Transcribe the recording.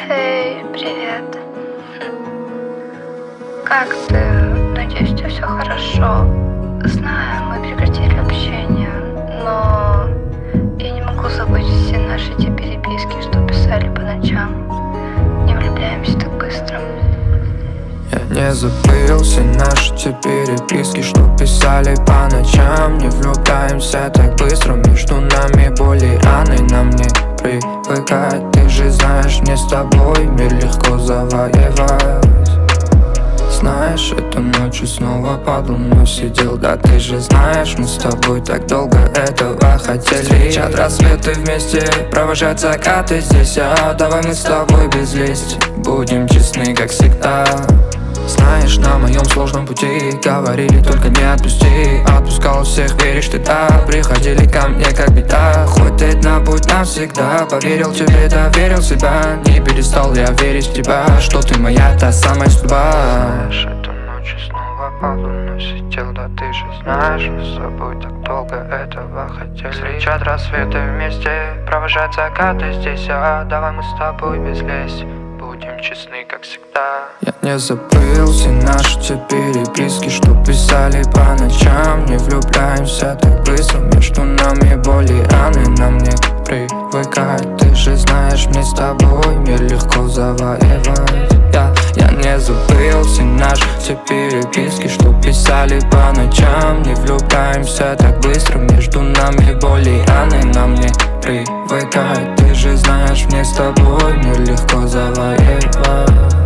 Эй, привет. Как ты? Надеюсь, у тебя все хорошо. Знаю, мы прекратили общение, но я не могу забыть все наши те переписки, что писали по ночам. Не влюбляемся так быстро. Я не забыл все наши те переписки, что писали по ночам. Не влюбляемся так быстро, между нами боли, раны. Нам не привыкать, ты же знаешь, мне с тобой мир легко завоевать. Знаешь, эту ночью снова под луной сидел. Да ты же знаешь, мы с тобой так долго этого хотели. Встречать рассветы вместе, провожать закаты здесь. Давай мы с тобой без лести будем честны, как всегда. Знаешь, на моем сложном пути говорили только не отпусти. Отпускал всех, веришь ты, да. Приходили ко мне как беда. Хоть одна будь навсегда. Поверил тебе, доверил себя. Не перестал я верить в тебя, что ты моя та самая судьба. Знаешь, эту ночь снова под луной сидел. Да ты же знаешь, мы с собой так долго этого хотели. Встречать рассветы вместе, провожать закаты здесь. Давай мы с тобой без лести будем честны, как всегда. Я не забыл все наши те переписки, что писали по ночам. Не влюбляемся так быстро, между нами боли, раны. Нам не привыкать, ты же знаешь, мне с тобой мир легко завоевать. Я не забыл все наши те переписки, что писали по ночам. Не влюбляемся так быстро, между нами боли, раны. Нам не привыкать, ты же знаешь, мне с тобой мир легко завоевать.